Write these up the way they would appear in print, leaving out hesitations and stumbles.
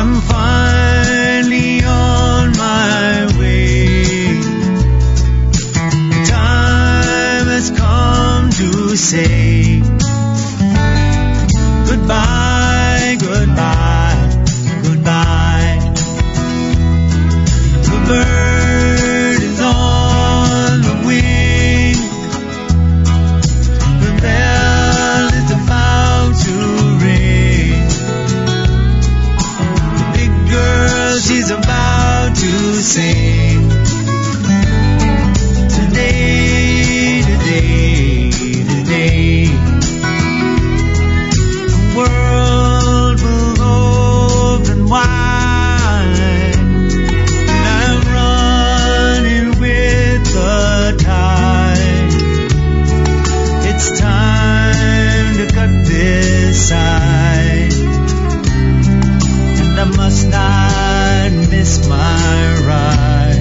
I'm finally on my way. The time has come to say goodbye, goodbye, goodbye. The bird is on the wing. The bell is about to ring. The big girl, she's about to sing. Today, today, today. The world will open wide. And I'm running with the tide. It's time to cut this side. And I must not miss my ride.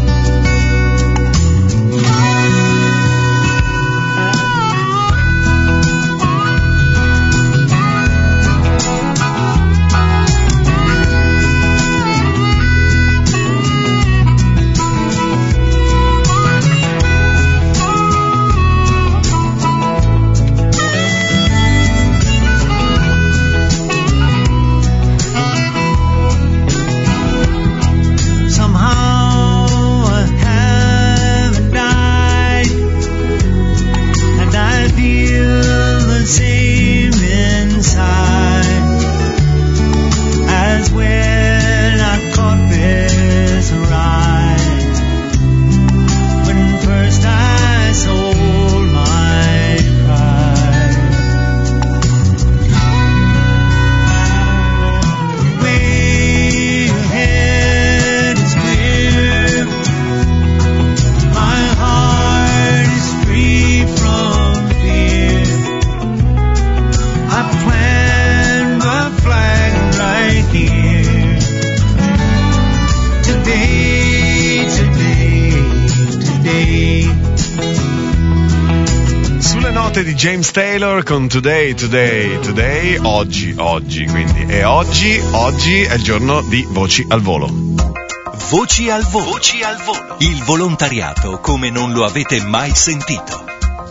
Di James Taylor con Today, Today, Today, oggi, quindi è oggi è il giorno di Voci al Volo. Voci al Volo, Voci al Volo, il volontariato come non lo avete mai sentito.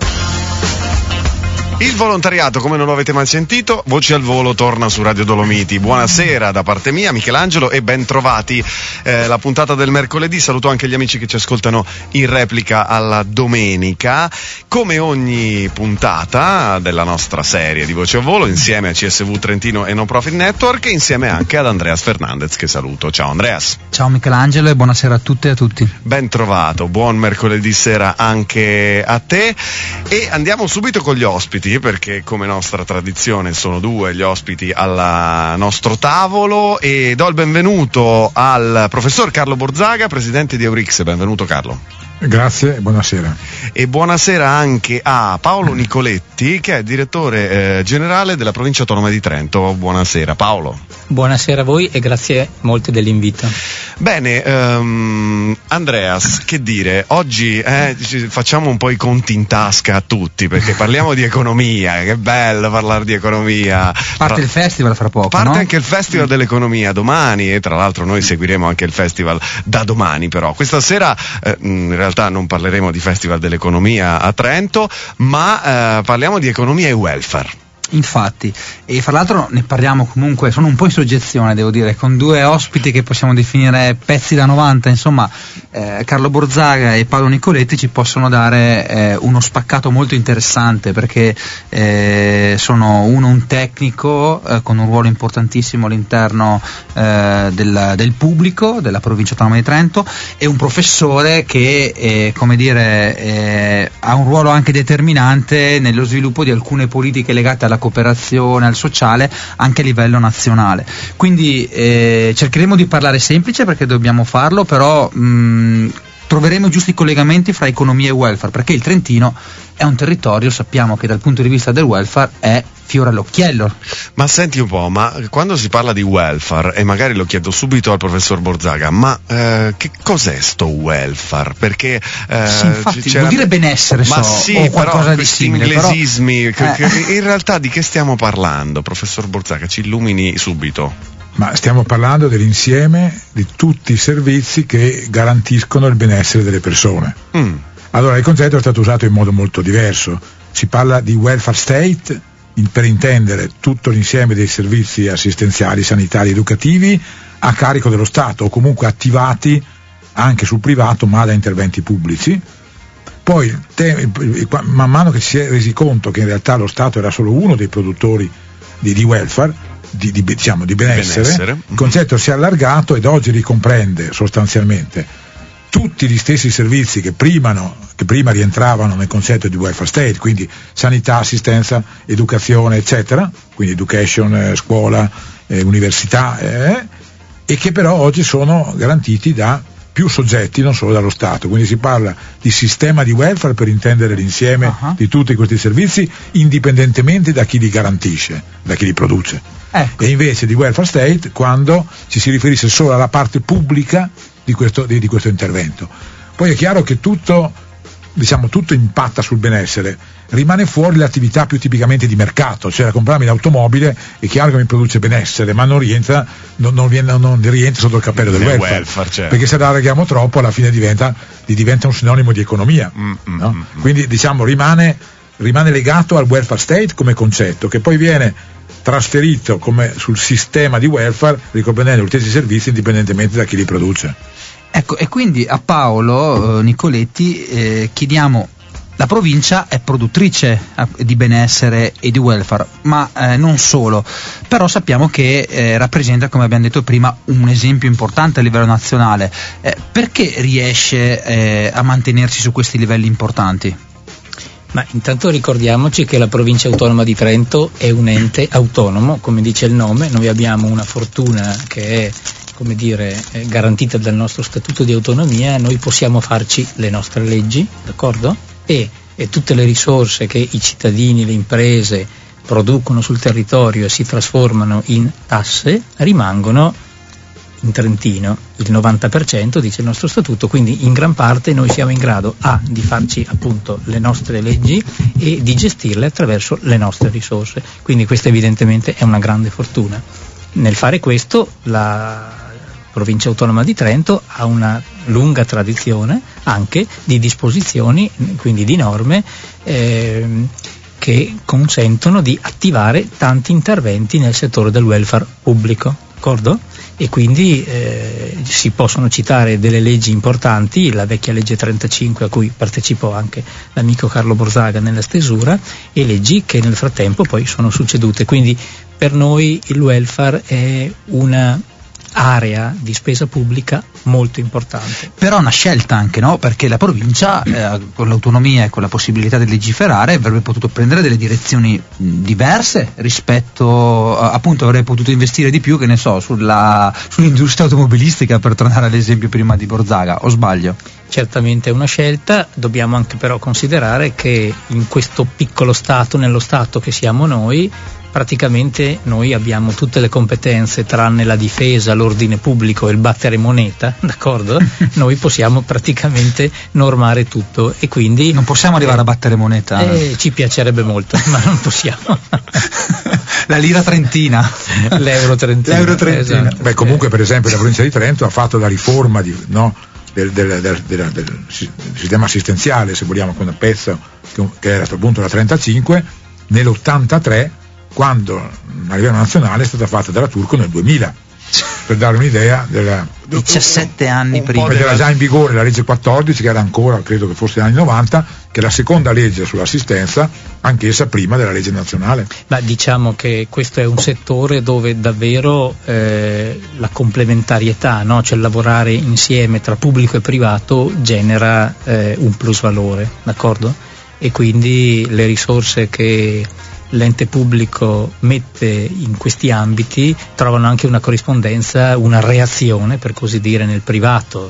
Il volontariato come non lo avete mai sentito, Voci al Volo torna su Radio Dolomiti. Buonasera da parte mia, Michelangelo, e ben trovati. La puntata del mercoledì, saluto anche gli amici che ci ascoltano in replica alla domenica. Come ogni puntata della nostra serie di Voci al Volo, insieme a CSV Trentino e Non Profit Network, e insieme anche ad Andreas Fernandez, che saluto. Ciao Andreas. Ciao Michelangelo e buonasera a tutte e a tutti. Ben trovato, buon mercoledì sera anche a te. E andiamo subito con gli ospiti, perché come nostra tradizione sono due gli ospiti al nostro tavolo, e do il benvenuto al professor Carlo Borzaga, presidente di Eurix. Benvenuto Carlo. Grazie, buonasera. E buonasera anche a Paolo Nicoletti, che è direttore generale della provincia autonoma di Trento. Buonasera Paolo. Buonasera a voi e grazie molte dell'invito. Bene, Andreas, che dire, oggi facciamo un po' i conti in tasca a tutti, perché parliamo di economia, che bello parlare di economia. Parte il festival fra poco, parte, no? Anche il festival dell'economia domani, e tra l'altro noi seguiremo anche il festival da domani. Però questa sera in realtà non parleremo di festival dell'economia a Trento, ma parliamo di economia e welfare. Infatti, e fra l'altro ne parliamo comunque, sono un po' in soggezione, devo dire, con due ospiti che possiamo definire pezzi da 90, insomma, Carlo Borzaga e Paolo Nicoletti ci possono dare uno spaccato molto interessante, perché sono uno un tecnico con un ruolo importantissimo all'interno del pubblico della provincia autonoma di Trento, e un professore che ha un ruolo anche determinante nello sviluppo di alcune politiche legate alla cooperazione, al sociale, anche a livello nazionale. Quindi cercheremo di parlare semplice, perché dobbiamo farlo, però troveremo giusti collegamenti fra economia e welfare, perché il Trentino è un territorio, sappiamo che dal punto di vista del welfare è fiore all'occhiello. Ma senti un po', ma quando si parla di welfare, e magari lo chiedo subito al professor Borzaga, ma che cos'è sto welfare? Perché sì, infatti, vuol dire benessere, ma sì, o qualcosa però di simile, inglesismi, in realtà di che stiamo parlando, professor Borzaga? Ci illumini subito. ma stiamo parlando dell'insieme di tutti i servizi che garantiscono il benessere delle persone. Allora il concetto è stato usato in modo molto diverso, si parla di welfare state per intendere tutto l'insieme dei servizi assistenziali, sanitari, educativi a carico dello Stato o comunque attivati anche sul privato ma da interventi pubblici. Poi man mano che si è resi conto che in realtà lo Stato era solo uno dei produttori di welfare, di benessere, il concetto si è allargato ed oggi ricomprende sostanzialmente tutti gli stessi servizi che prima rientravano nel concetto di welfare state, quindi sanità, assistenza, educazione, eccetera, quindi education, scuola, università, e che però oggi sono garantiti da più soggetti, non solo dallo Stato. Quindi si parla di sistema di welfare per intendere l'insieme di tutti questi servizi, indipendentemente da chi li garantisce, da chi li produce. E invece di welfare state quando ci si riferisce solo alla parte pubblica di questo intervento. Poi è chiaro che tutto impatta sul benessere, rimane fuori l'attività più tipicamente di mercato, cioè a comprarmi l'automobile è chiaro che mi produce benessere, ma non rientra sotto il cappello del welfare, certo. Perché se la allarghiamo troppo alla fine diventa un sinonimo di economia, no? Quindi rimane legato al welfare state come concetto, che poi viene trasferito come sul sistema di welfare, ricomprendendo gli stessi servizi indipendentemente da chi li produce. Ecco, e quindi a Paolo Nicoletti chiediamo, la provincia è produttrice di benessere e di welfare, ma non solo, però sappiamo che rappresenta, come abbiamo detto prima, un esempio importante a livello nazionale. Perché riesce a mantenersi su questi livelli importanti? Ma intanto ricordiamoci che la provincia autonoma di Trento è un ente autonomo, come dice il nome. Noi abbiamo una fortuna che è, come dire, garantita dal nostro statuto di autonomia. Noi possiamo farci le nostre leggi, d'accordo? E tutte le risorse che i cittadini, le imprese producono sul territorio e si trasformano in tasse rimangono in Trentino, il 90% dice il nostro statuto, quindi in gran parte noi siamo in grado di farci appunto le nostre leggi e di gestirle attraverso le nostre risorse, quindi questa evidentemente è una grande fortuna. Nel fare questo la provincia autonoma di Trento ha una lunga tradizione anche di disposizioni, quindi di norme che consentono di attivare tanti interventi nel settore del welfare pubblico, d'accordo? E quindi si possono citare delle leggi importanti, la vecchia legge 35 a cui partecipò anche l'amico Carlo Borzaga nella stesura, e leggi che nel frattempo poi sono succedute. Quindi per noi il welfare è una area di spesa pubblica molto importante. Però una scelta anche, no? Perché la provincia con l'autonomia e con la possibilità di legiferare avrebbe potuto prendere delle direzioni diverse rispetto appunto, avrebbe potuto investire di più, che ne so, sull'industria automobilistica, per tornare all'esempio prima di Borzaga, o sbaglio? Certamente è una scelta, dobbiamo anche però considerare che in questo piccolo Stato, nello Stato che siamo noi, praticamente noi abbiamo tutte le competenze tranne la difesa, l'ordine pubblico e il battere moneta, d'accordo? Noi possiamo praticamente normare tutto e quindi non possiamo arrivare a battere moneta. Ci piacerebbe molto, ma non possiamo. La lira trentina, l'euro trentina. Esatto. Beh, comunque per esempio la provincia di Trento ha fatto la riforma del sistema assistenziale, se vogliamo, con un pezzo che era appunto la 35 nell'83, quando a livello nazionale è stata fatta dalla Turco nel 2000, per dare un'idea della 17 anni prima. Perché era già in vigore la legge 14, che era ancora, credo che fosse negli anni 90, che è la seconda legge sull'assistenza, anch'essa prima della legge nazionale. Ma diciamo che questo è un settore dove davvero la complementarietà, no? Cioè lavorare insieme tra pubblico e privato genera un plusvalore, d'accordo? E quindi le risorse che l'ente pubblico mette in questi ambiti trovano anche una corrispondenza, una reazione per così dire nel privato.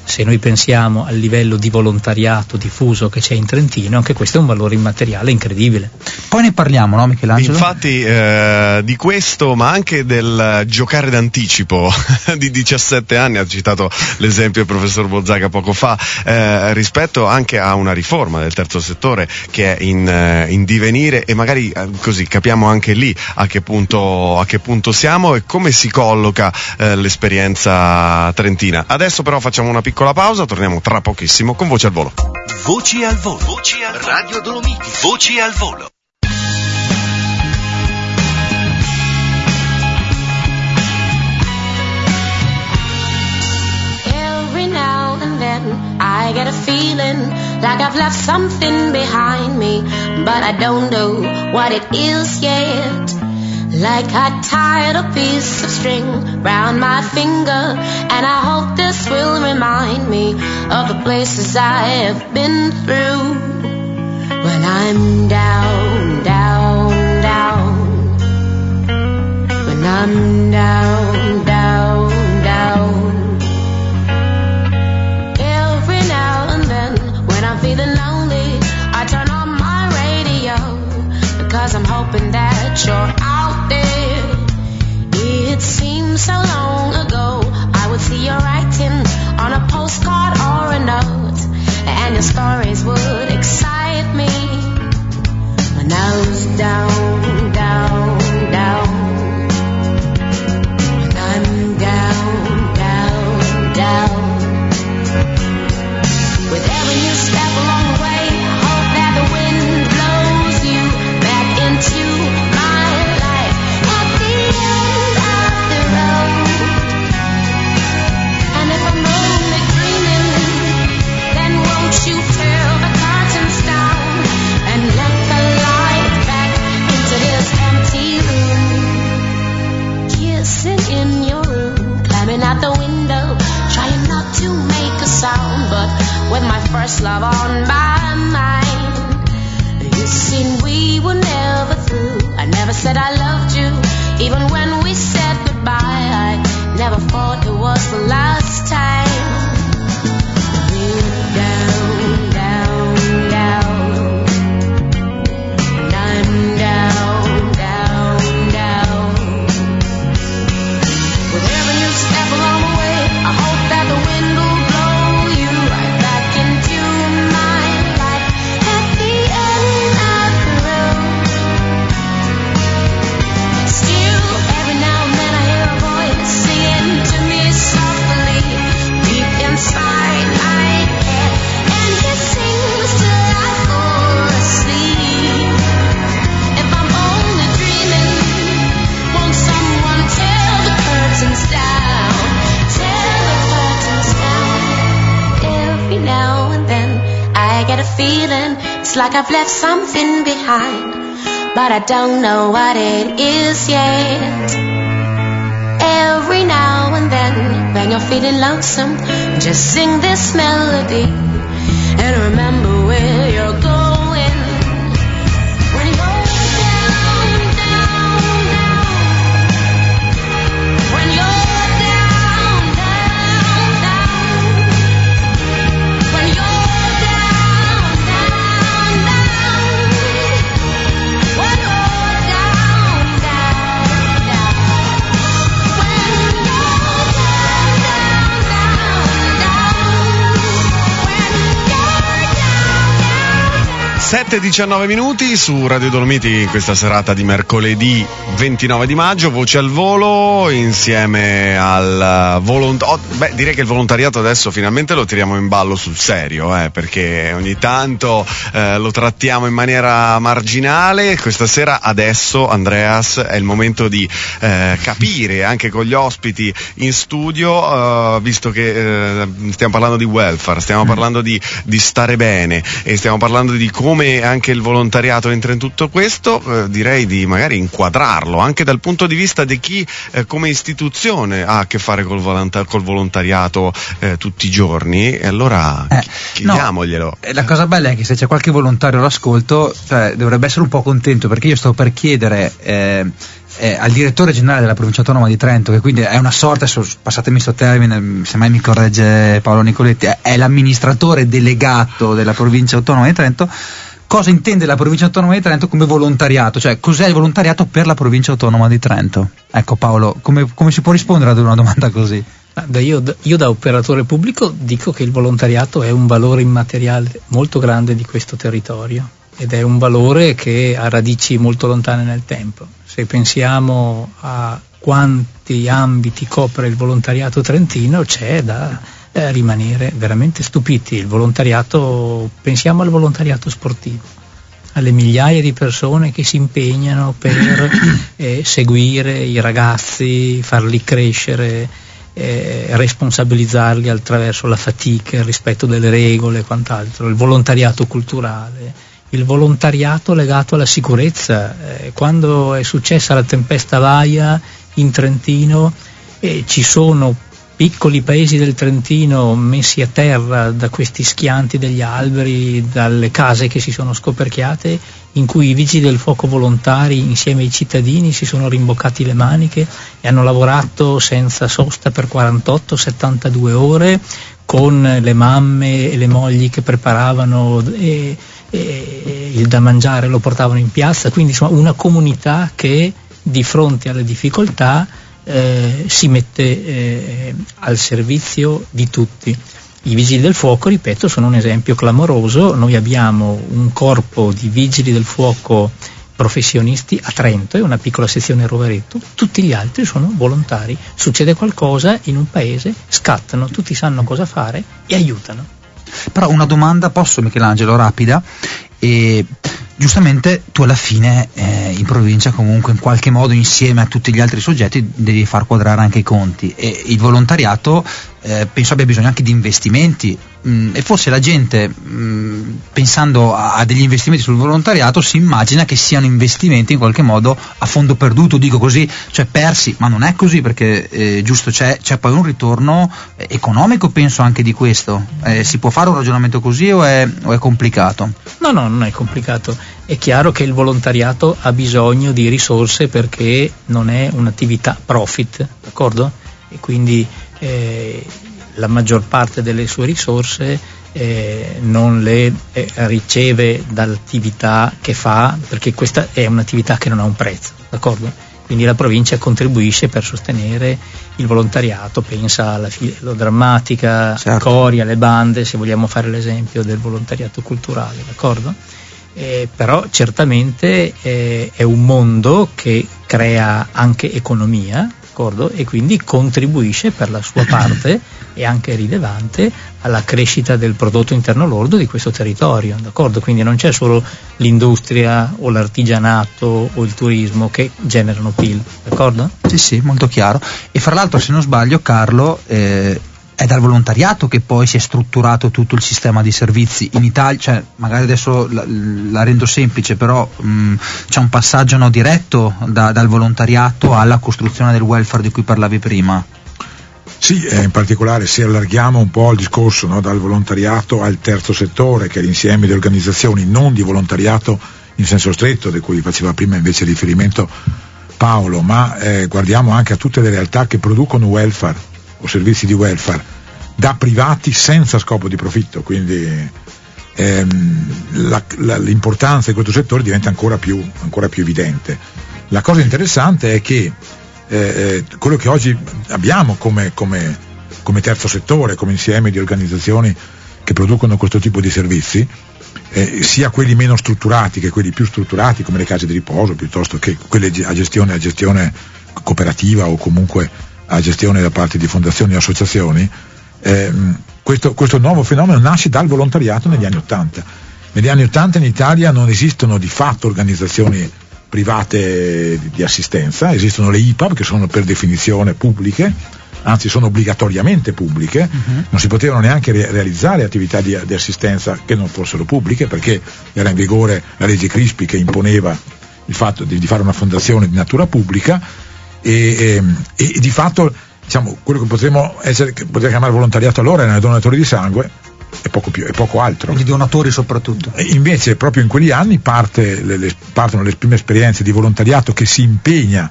se noi pensiamo al livello di volontariato diffuso che c'è in Trentino, anche questo è un valore immateriale incredibile. Poi ne parliamo, no Michelangelo? Infatti di questo, ma anche del giocare d'anticipo di 17 anni, ha citato l'esempio il professor Bozzaga poco fa, rispetto anche a una riforma del terzo settore che è in divenire, e magari così capiamo anche lì a che punto siamo e come si colloca l'esperienza trentina. Adesso però facciamo una piccola pausa, torniamo tra pochissimo con Voci al Volo. Voci al Volo. Voci al Radio Dolomiti. Voci al Volo. Every now and then I get a feeling like I've left something behind me, but I don't know what it is yet. Like I tied a piece of string round my finger, and I hope this will remind me of the places I have been through. When I'm down, down, down. When I'm down, down, down. Every now and then, when I'm feeling lonely, I turn on my radio, because I'm hoping that you're out there. It seems so long ago I would see your writing on a postcard or a note, and your stories would excite me. When I was down, down, down. When I'm down, down, down. With every new step along the way, I hope that the wind blows you back into my life at the end of the road. And if I'm only dreaming, then won't you tear the curtains down and let the light back into this empty room? Kissing in your room, climbing out the window, trying not to make a sound, but with my first love on my mind. You see, we were never through. I never said I loved you, even when we said goodbye. I never thought it was the last time. We're down, down, down. And I'm down, down, down. With every new step along the way, I hope that the wind will blow you right back into my life at the end of the road. Still, every now and then I hear a voice singing to me softly, deep inside my head, and it sings till I fall asleep. If I'm only dreaming, won't someone tear the curtains down? Tear the curtains down. Every now and then I get a feeling it's like I've left something behind, but I don't know what it is yet. Every now and then, when you're feeling lonesome, just sing this melody and remember where you're going. When you're down, down, down. When you're down, down, down. When you're down, down, down. When you're down, down, down. When you're down, down, down, down. When you're down, down, down. 7:19 minuti su Radio Dolomiti in questa serata di mercoledì 29 di maggio, Voci al Volo insieme al direi che il volontariato adesso finalmente lo tiriamo in ballo sul serio, perché ogni tanto lo trattiamo in maniera marginale. Questa sera adesso, Andreas, è il momento di capire anche con gli ospiti in studio, visto che stiamo parlando di welfare, stiamo parlando di stare bene e stiamo parlando di come anche il volontariato entra in tutto questo, direi di magari inquadrarlo anche dal punto di vista di chi come istituzione ha a che fare col volontariato tutti i giorni, e allora chiediamoglielo. La cosa bella è che se c'è qualche volontario all'ascolto, dovrebbe essere un po' contento, perché io sto per chiedere al direttore generale della provincia autonoma di Trento, che quindi è una sorta, passatemi sto termine, se mai mi corregge Paolo Nicoletti, è l'amministratore delegato della provincia autonoma di Trento, cosa intende la provincia autonoma di Trento come volontariato, cioè cos'è il volontariato per la provincia autonoma di Trento? Ecco Paolo, come si può rispondere ad una domanda così? Io da operatore pubblico dico che il volontariato è un valore immateriale molto grande di questo territorio ed è un valore che ha radici molto lontane nel tempo. Se pensiamo a quanti ambiti copre il volontariato trentino, c'è da rimanere veramente stupiti. Il volontariato, pensiamo al volontariato sportivo, alle migliaia di persone che si impegnano per seguire i ragazzi, farli crescere, responsabilizzarli attraverso la fatica, il rispetto delle regole e quant'altro. Il volontariato culturale, il volontariato legato alla sicurezza. Quando è successa la tempesta Vaia in Trentino, ci sono piccoli paesi del Trentino messi a terra da questi schianti degli alberi, dalle case che si sono scoperchiate, in cui i vigili del fuoco volontari insieme ai cittadini si sono rimboccati le maniche e hanno lavorato senza sosta per 48-72 ore con le mamme e le mogli che preparavano il da mangiare, lo portavano in piazza, quindi insomma una comunità che di fronte alle difficoltà si mette al servizio di tutti. I vigili del fuoco, ripeto, sono un esempio clamoroso. Noi abbiamo un corpo di vigili del fuoco professionisti a Trento e una piccola sezione a Rovereto, tutti gli altri sono volontari. Succede qualcosa in un paese, scattano, tutti sanno cosa fare e aiutano. Però una domanda, posso Michelangelo, rapida? Giustamente tu alla fine in provincia comunque in qualche modo insieme a tutti gli altri soggetti devi far quadrare anche i conti e il volontariato penso abbia bisogno anche di investimenti e forse la gente pensando a degli investimenti sul volontariato si immagina che siano investimenti in qualche modo a fondo perduto, dico così, cioè persi, ma non è così perché giusto c'è poi un ritorno economico, penso anche di questo. Si può fare un ragionamento così o è complicato? No, non è complicato. È chiaro che il volontariato ha bisogno di risorse perché non è un'attività profit, d'accordo? E quindi la maggior parte delle sue risorse non le riceve dall'attività che fa, perché questa è un'attività che non ha un prezzo, d'accordo? Quindi la provincia contribuisce per sostenere il volontariato, pensa alla filodrammatica, certo, Coria, le bande, se vogliamo fare l'esempio del volontariato culturale, d'accordo? Però certamente è un mondo che crea anche economia, d'accordo? E quindi contribuisce per la sua parte e anche rilevante alla crescita del prodotto interno lordo di questo territorio, d'accordo? Quindi non c'è solo l'industria o l'artigianato o il turismo che generano PIL, d'accordo? Sì, molto chiaro. E fra l'altro, se non sbaglio, Carlo, è dal volontariato che poi si è strutturato tutto il sistema di servizi in Italia, cioè magari adesso la rendo semplice, però c'è un passaggio diretto dal volontariato alla costruzione del welfare di cui parlavi prima. Sì, in particolare se allarghiamo un po' il discorso, no, dal volontariato al terzo settore, che è l'insieme di organizzazioni non di volontariato in senso stretto, di cui faceva prima invece riferimento Paolo, ma guardiamo anche a tutte le realtà che producono welfare o servizi di welfare da privati senza scopo di profitto, quindi l'importanza di questo settore diventa ancora più evidente. La cosa interessante è che quello che oggi abbiamo come terzo settore, come insieme di organizzazioni che producono questo tipo di servizi, sia quelli meno strutturati che quelli più strutturati, come le case di riposo, piuttosto che quelle a gestione cooperativa o comunque a gestione da parte di fondazioni e associazioni, questo nuovo fenomeno nasce dal volontariato negli anni '80. Negli anni '80 in Italia non esistono di fatto organizzazioni private di assistenza, esistono le IPAB che sono per definizione pubbliche, anzi sono obbligatoriamente pubbliche, non si potevano neanche realizzare attività di assistenza che non fossero pubbliche, perché era in vigore la legge Crispi che imponeva il fatto di fare una fondazione di natura pubblica e di fatto, diciamo, quello che potremmo chiamare volontariato allora erano i donatori di sangue e poco altro. I donatori soprattutto. E invece proprio in quegli anni partono le prime esperienze di volontariato che si impegna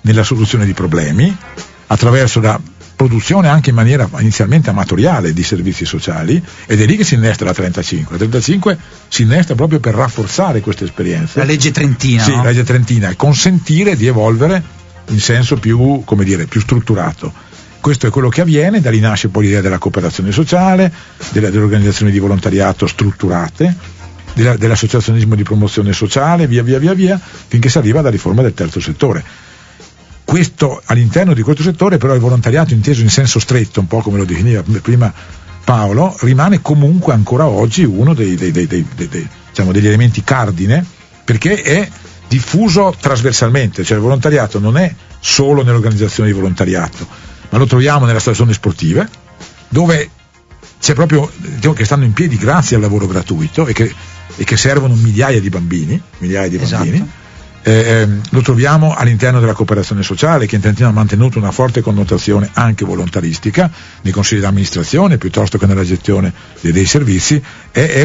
nella soluzione di problemi, attraverso la produzione anche in maniera inizialmente amatoriale di servizi sociali, ed è lì che si innesta la 35. La 35 si innesta proprio per rafforzare queste esperienze. La legge trentina. Sì, no? la legge trentina, e consentire di evolvere in senso più, come dire, più strutturato. Questo è quello che avviene, da lì nasce poi l'idea della cooperazione sociale, delle organizzazioni di volontariato strutturate, dell'associazionismo di promozione sociale, via, finché si arriva alla riforma del terzo settore. Questo, all'interno di questo settore, però, il volontariato inteso in senso stretto, un po' come lo definiva prima Paolo, rimane comunque ancora oggi uno diciamo, degli elementi cardine, perché è diffuso trasversalmente, cioè il volontariato non è solo nell'organizzazione di volontariato, ma lo troviamo nelle associazioni sportive, dove c'è proprio, diciamo, che stanno in piedi grazie al lavoro gratuito e che servono migliaia di bambini. Esatto. Lo troviamo all'interno della cooperazione sociale, che in Trentino ha mantenuto una forte connotazione anche volontaristica nei consigli di amministrazione piuttosto che nella gestione dei servizi. È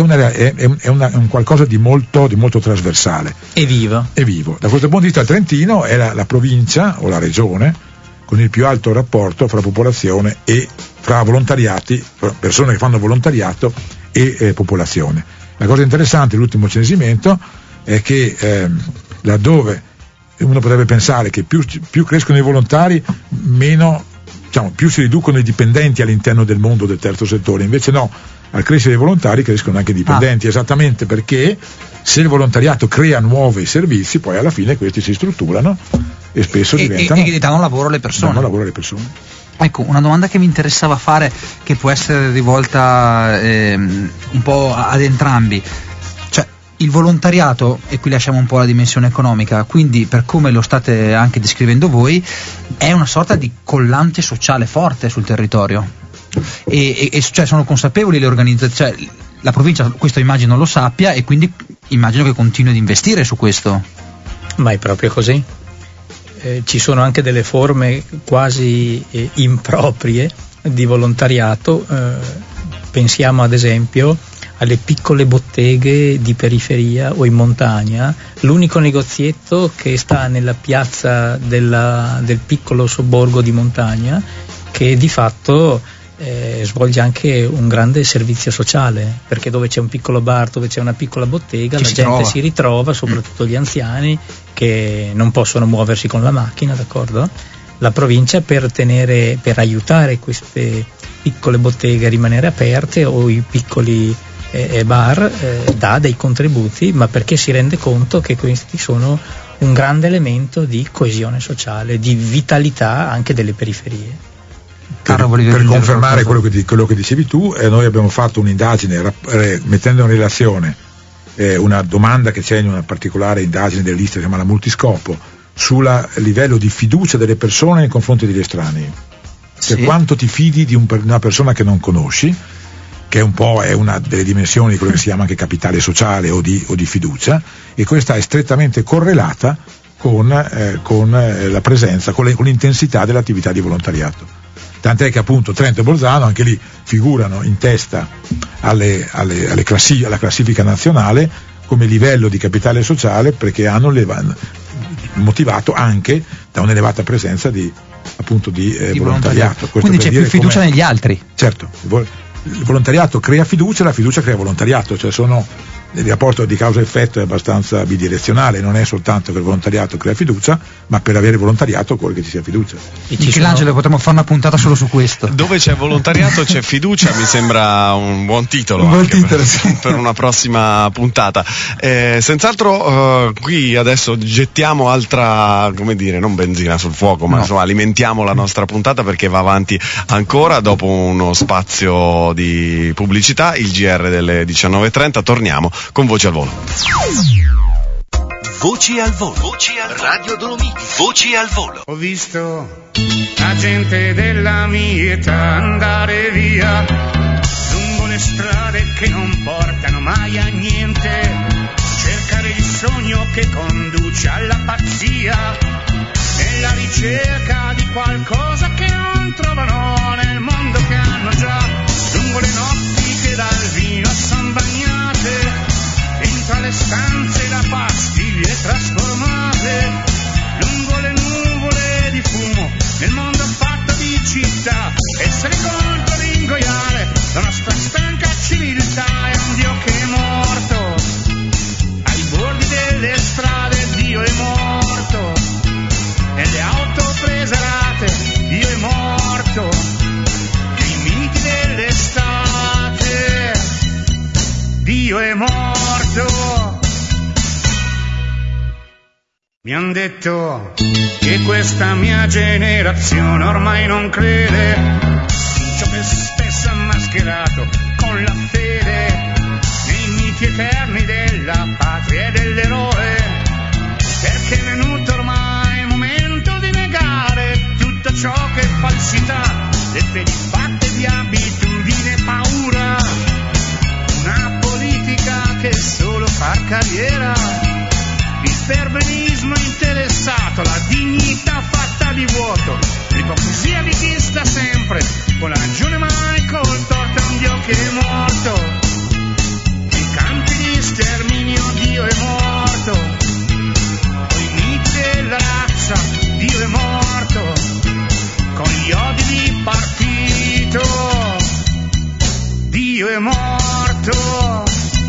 un qualcosa di molto trasversale E vivo. Da questo punto di vista il Trentino è la provincia o la regione con il più alto rapporto fra popolazione e fra volontariati, fra persone che fanno volontariato e popolazione. La cosa interessante dell'ultimo censimento è che laddove uno potrebbe pensare che più crescono i volontari, meno, diciamo, più si riducono i dipendenti all'interno del mondo del terzo settore, invece no, al crescere i volontari crescono anche i dipendenti, esattamente perché se il volontariato crea nuovi servizi, poi alla fine questi si strutturano e spesso diventano e danno lavoro alle persone. Ecco, una domanda che mi interessava fare, che può essere rivolta un po' ad entrambi. Cioè, il volontariato, e qui lasciamo un po' la dimensione economica, quindi per come lo state anche descrivendo voi, è una sorta di collante sociale forte sul territorio. E cioè sono consapevoli le organizzazioni, cioè, la provincia questo immagino lo sappia, e quindi immagino che continui ad investire su questo. Ma è proprio così. Ci sono anche delle forme quasi improprie di volontariato, pensiamo ad esempio alle piccole botteghe di periferia o in montagna, l'unico negozietto che sta nella piazza del piccolo sobborgo di montagna, che di fatto svolge anche un grande servizio sociale, perché dove c'è un piccolo bar, dove c'è una piccola bottega, la gente si ritrova, soprattutto gli anziani che non possono muoversi con la macchina, d'accordo? La provincia per aiutare queste piccole botteghe a rimanere aperte, o i piccoli bar, dà dei contributi, ma perché si rende conto che questi sono un grande elemento di coesione sociale, di vitalità anche delle periferie. Per confermare quello che dicevi tu, noi abbiamo fatto un'indagine mettendo in relazione una domanda che c'è in una particolare indagine dell'Istat che si chiama la Multiscopo, sul livello di fiducia delle persone nei confronti degli estranei. Sì. Cioè, quanto ti fidi di una persona che non conosci, che è una delle dimensioni di quello che si chiama anche capitale sociale o di fiducia, e questa è strettamente correlata con la presenza, con l'intensità dell'attività di volontariato. Tant'è che appunto Trento e Bolzano anche lì figurano in testa alla classifica nazionale come livello di capitale sociale, perché hanno motivato anche da un'elevata presenza di volontariato. Quindi c'è più fiducia negli altri. Certo, il volontariato crea fiducia, la fiducia crea volontariato, cioè il rapporto di causa-effetto è abbastanza bidirezionale, non è soltanto che il volontariato crea fiducia, ma per avere volontariato occorre che ci sia fiducia. Michelangelo, potremmo fare una puntata solo su questo. Dove c'è volontariato c'è fiducia, mi sembra un buon titolo, per una prossima puntata. Senz'altro qui adesso gettiamo altra, come dire, non benzina sul fuoco, ma insomma alimentiamo la nostra puntata, perché va avanti ancora dopo uno spazio di pubblicità, il GR delle 19:30, torniamo con Voci al Volo. Voci al Volo. Radio Dolomiti. Voci al Volo. Ho visto la gente della mia età andare via lungo le strade che non portano mai a niente, cercare il sogno che conduce alla pazzia, nella ricerca di qualcosa che non trovano nel mondo che hanno già, lungo le notti che dal vino son bagnate, dentro alle stanze da pastiglie trasformate, lungo le nuvole Mi han detto che questa mia generazione ormai non crede in ciò che spesso ha mascherato con la fede nei miti eterni della patria e dell'eroe, perché è venuto ormai il momento di negare tutto ciò che è falsità, le fedi fatte di abitudine e paura, una politica che solo fa carriera, l'iperbenismo interessato, la dignità fatta di vuoto, l'ipocrisia di chi sta sempre con la ragione mai col torto, un Dio che è morto, in campi di sterminio Dio è morto, con i miti della razza Dio è morto, con gli odi di partito Dio è morto.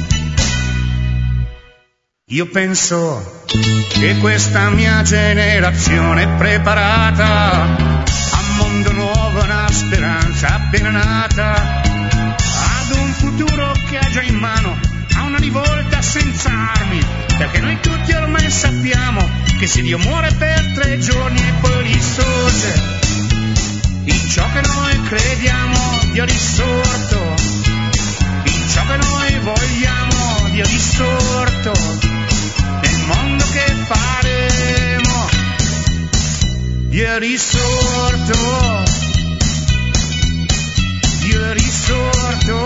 Io penso che questa mia generazione è preparata a un mondo nuovo, una speranza appena nata, ad un futuro che ha già in mano, a una rivolta senza armi, perché noi tutti ormai sappiamo che se Dio muore per 3 giorni e poi risorge, in ciò che noi crediamo Dio è risorto, in ciò che noi vogliamo Dio è risorto, mondo che faremo, Dio è risorto, Dio è risorto,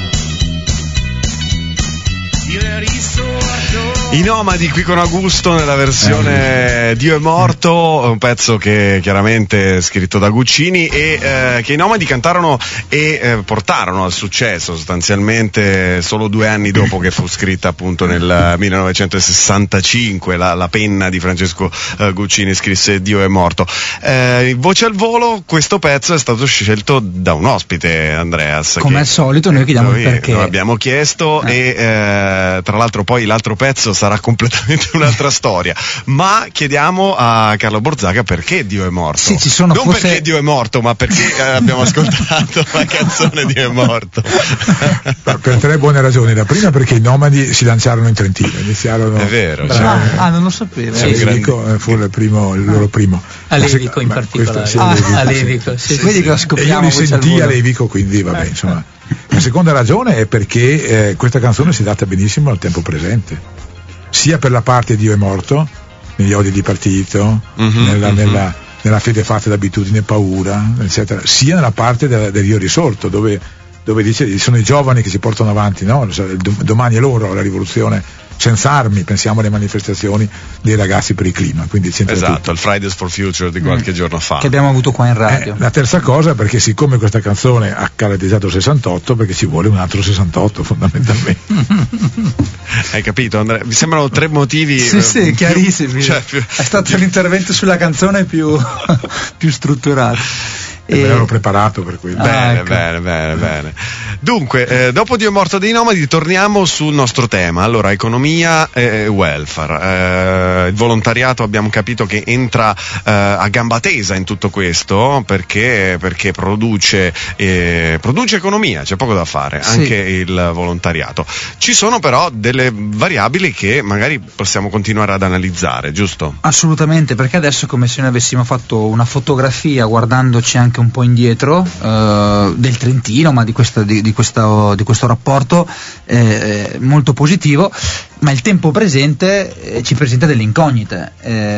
Dio è risorto. I Nomadi qui con Augusto nella versione Dio è morto, un pezzo che chiaramente è scritto da Guccini e che i Nomadi cantarono e portarono al successo sostanzialmente solo 2 anni dopo che fu scritta appunto nel 1965, la penna di Francesco Guccini scrisse Dio è morto. Voce al volo, questo pezzo è stato scelto da un ospite, Andreas. Come al solito noi chiediamo il perché. Lo abbiamo chiesto e tra l'altro poi l'altro pezzo sarà completamente un'altra storia, ma chiediamo a Carlo Borzaga perché Dio è morto. Sì, ci sono non forse... perché Dio è morto, ma perché abbiamo ascoltato la canzone Dio è morto. Per 3 buone ragioni. La prima perché i Nomadi si lanciarono in Trentino, iniziarono. È vero. Non lo sapevo. Levico fu il loro primo. A Levico in particolare. A Levico, sì. Quindi che lo scopriamo. E io mi sentì a Levico, quindi vabbè, insomma. La seconda ragione è perché questa canzone si adatta benissimo al tempo presente, sia per la parte Dio è morto, negli odi di partito, nella fede fatta d'abitudine e paura, eccetera, sia nella parte del Dio risorto, dove dice sono i giovani che si portano avanti, no? Domani è loro la rivoluzione senza armi, pensiamo alle manifestazioni dei ragazzi per il clima, quindi esatto, il Fridays for Future di qualche giorno fa che abbiamo avuto qua in radio. La terza cosa perché siccome questa canzone ha caratterizzato il 68, perché ci vuole un altro 68 fondamentalmente. Hai capito, Andrea? Mi sembrano 3 motivi sì, chiarissimi. Più... è stato l'intervento sulla canzone più strutturato. Me l'ero preparato per quello. Bene, ecco. Bene. Dunque, dopo Dio è morto dei Nomadi torniamo sul nostro tema. Allora, economia e welfare. Il volontariato abbiamo capito che entra a gamba tesa in tutto questo perché produce economia, c'è poco da fare, sì. Anche il volontariato. Ci sono però delle variabili che magari possiamo continuare ad analizzare, giusto? Assolutamente, perché adesso è come se noi avessimo fatto una fotografia guardandoci anche un po' indietro del Trentino, ma di questo rapporto molto positivo, ma il tempo presente ci presenta delle incognite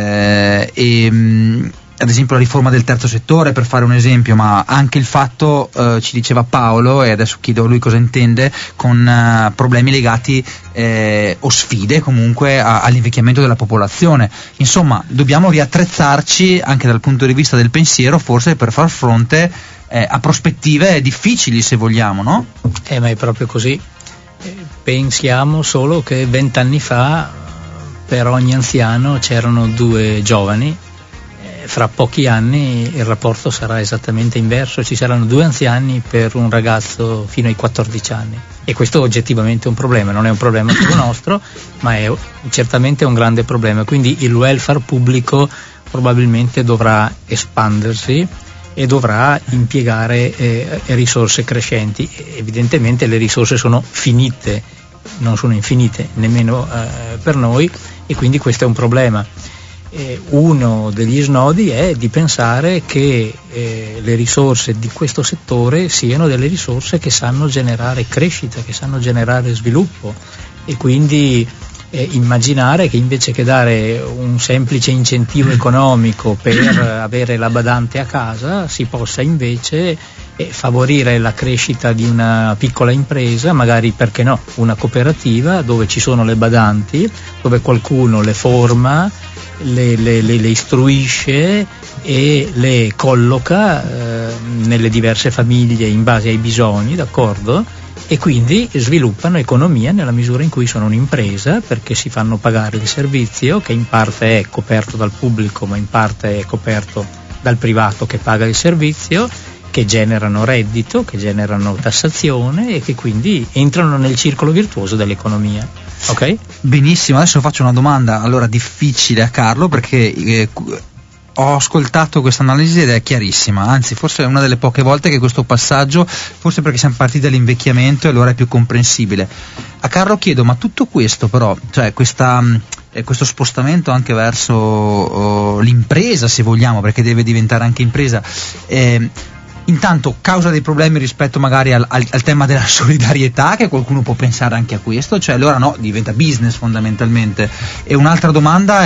ad esempio la riforma del terzo settore, per fare un esempio, ma anche il fatto, ci diceva Paolo, e adesso chiedo a lui cosa intende, con problemi legati o sfide comunque all'invecchiamento della popolazione. Insomma, dobbiamo riattrezzarci anche dal punto di vista del pensiero, forse per far fronte a prospettive difficili, se vogliamo, no? Ma è proprio così. Pensiamo solo che 20 anni fa per ogni anziano c'erano 2 giovani. Fra pochi anni il rapporto sarà esattamente inverso, ci saranno 2 anziani per un ragazzo fino ai 14 anni, e questo oggettivamente è un problema, non è un problema solo nostro, ma è certamente un grande problema. Quindi il welfare pubblico probabilmente dovrà espandersi e dovrà impiegare risorse crescenti. Evidentemente le risorse sono finite, non sono infinite nemmeno per noi, e quindi questo è un problema. uno degli snodi è di pensare che le risorse di questo settore siano delle risorse che sanno generare crescita, che sanno generare sviluppo, e quindi immaginare che invece che dare un semplice incentivo economico per avere la badante a casa, si possa invece favorire la crescita di una piccola impresa, magari, perché no, una cooperativa dove ci sono le badanti, dove qualcuno le forma, le istruisce e le colloca nelle diverse famiglie in base ai bisogni, d'accordo? E quindi sviluppano economia nella misura in cui sono un'impresa, perché si fanno pagare il servizio, che in parte è coperto dal pubblico ma in parte è coperto dal privato che paga il servizio, che generano reddito, che generano tassazione e che quindi entrano nel circolo virtuoso dell'economia. Ok? Benissimo, adesso faccio una domanda allora difficile a Carlo, perché ho ascoltato questa analisi ed è chiarissima, anzi forse è una delle poche volte che questo passaggio, forse perché siamo partiti dall'invecchiamento e allora è più comprensibile. A Carlo chiedo, ma tutto questo però, cioè questo spostamento anche verso l'impresa, se vogliamo, perché deve diventare anche impresa, intanto causa dei problemi rispetto magari al tema della solidarietà, che qualcuno può pensare anche a questo, cioè allora no, diventa business fondamentalmente. E un'altra domanda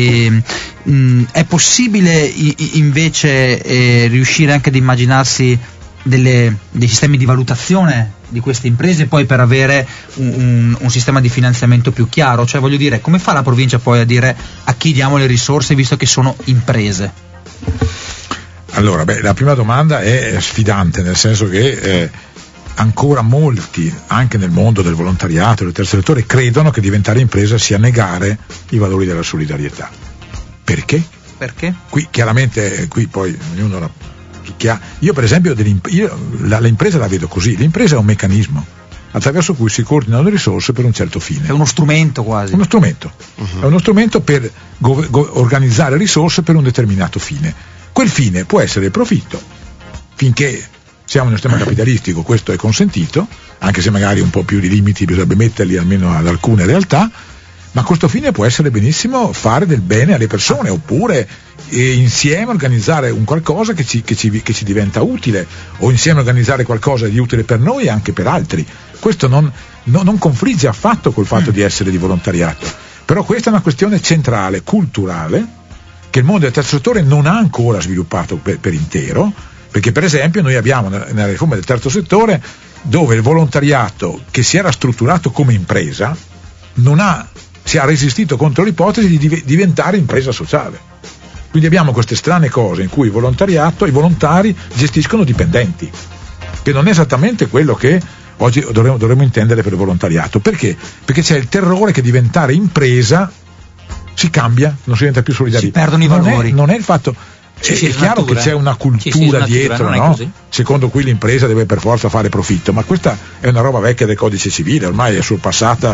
è possibile invece riuscire anche ad immaginarsi dei sistemi di valutazione di queste imprese poi per avere un sistema di finanziamento più chiaro? Cioè voglio dire, come fa la provincia poi a dire a chi diamo le risorse visto che sono imprese? Allora, la prima domanda è sfidante, nel senso che ancora molti, anche nel mondo del volontariato, del terzo settore, credono che diventare impresa sia negare i valori della solidarietà. Perché? Perché? Qui chiaramente, poi ognuno io per esempio l'impresa la vedo così: l'impresa è un meccanismo attraverso cui si coordinano le risorse per un certo fine. È uno strumento quasi. Uno strumento. È uno strumento per organizzare risorse per un determinato fine. Quel fine può essere il profitto, finché siamo in un sistema capitalistico questo è consentito, anche se magari un po' più di limiti bisognerebbe metterli almeno ad alcune realtà, ma questo fine può essere benissimo fare del bene alle persone, oppure insieme organizzare un qualcosa che ci diventa utile, o insieme organizzare qualcosa di utile per noi e anche per altri. Questo non confligge affatto col fatto di essere di volontariato, però questa è una questione centrale, culturale, che il mondo del terzo settore non ha ancora sviluppato per intero, perché per esempio noi abbiamo nella riforma del terzo settore, dove il volontariato che si era strutturato come impresa si ha resistito contro l'ipotesi di diventare impresa sociale. Quindi abbiamo queste strane cose in cui i volontari gestiscono dipendenti, che non è esattamente quello che oggi dovremmo intendere per il volontariato. Perché? Perché c'è il terrore che diventare impresa si cambia, non si diventa più solidari. Si perdono i valori. Non è il fatto. È chiaro che c'è una cultura dietro, no? Secondo cui l'impresa deve per forza fare profitto, ma questa è una roba vecchia del codice civile, ormai è sorpassata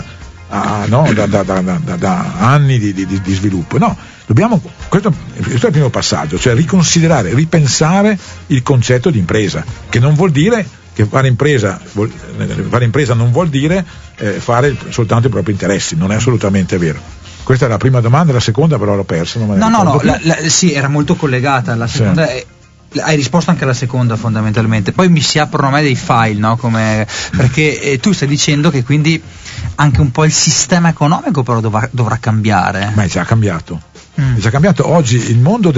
da anni di sviluppo. No, questo è il primo passaggio, cioè riconsiderare, ripensare il concetto di impresa, che non vuol dire che fare impresa non vuol dire fare soltanto i propri interessi, non è assolutamente vero. Questa è la prima domanda, la seconda però l'ho persa. No, sì, era molto collegata alla seconda. Sì. Hai risposto anche alla seconda fondamentalmente. Poi mi si aprono a me dei file, no? Perché tu stai dicendo che quindi anche un po' il sistema economico però dovrà cambiare. Ma è già cambiato. È già cambiato. Oggi il mondo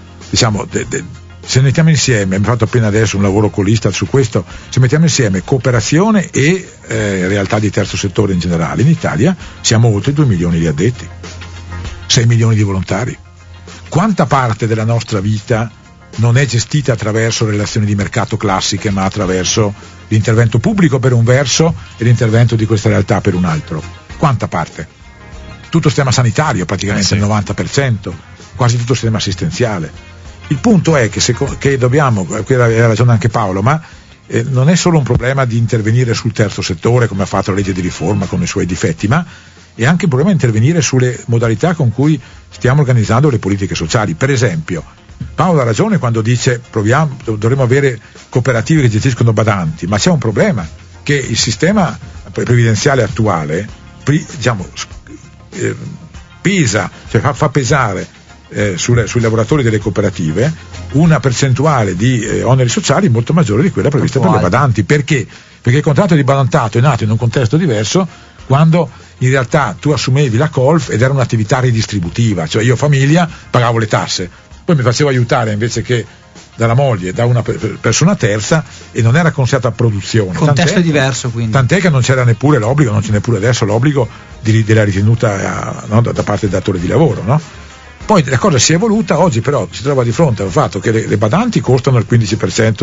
se mettiamo insieme, abbiamo fatto appena adesso un lavoro con l'Istat su questo, se mettiamo insieme cooperazione e realtà di terzo settore in generale, in Italia siamo oltre 2 milioni di addetti, 6 milioni di volontari. Quanta parte della nostra vita non è gestita attraverso relazioni di mercato classiche, ma attraverso l'intervento pubblico per un verso e l'intervento di questa realtà per un altro? Quanta parte? Tutto il sistema sanitario, praticamente il 90%, quasi tutto il sistema assistenziale. Il punto è che dobbiamo, qui aveva ragione anche Paolo, ma non è solo un problema di intervenire sul terzo settore come ha fatto la legge di riforma con i suoi difetti, ma è anche un problema di intervenire sulle modalità con cui stiamo organizzando le politiche sociali. Per esempio, Paolo ha ragione quando dice dovremmo avere cooperative che gestiscono badanti, ma c'è un problema, che il sistema previdenziale attuale pesa, cioè fa pesare sui lavoratori delle cooperative una percentuale di oneri sociali molto maggiore di quella prevista per le badanti. Perché? Perché il contratto di badantato è nato in un contesto diverso, quando in realtà tu assumevi la colf ed era un'attività ridistributiva, cioè io famiglia pagavo le tasse, poi mi facevo aiutare invece che dalla moglie, da una persona terza, e non era considerata produzione. Contesto diverso, quindi. Tant'è che non c'era neppure l'obbligo, non c'è neppure adesso l'obbligo della ritenuta da parte del datore di lavoro, no? Poi la cosa si è evoluta, oggi però si trova di fronte al fatto che le badanti costano il 15%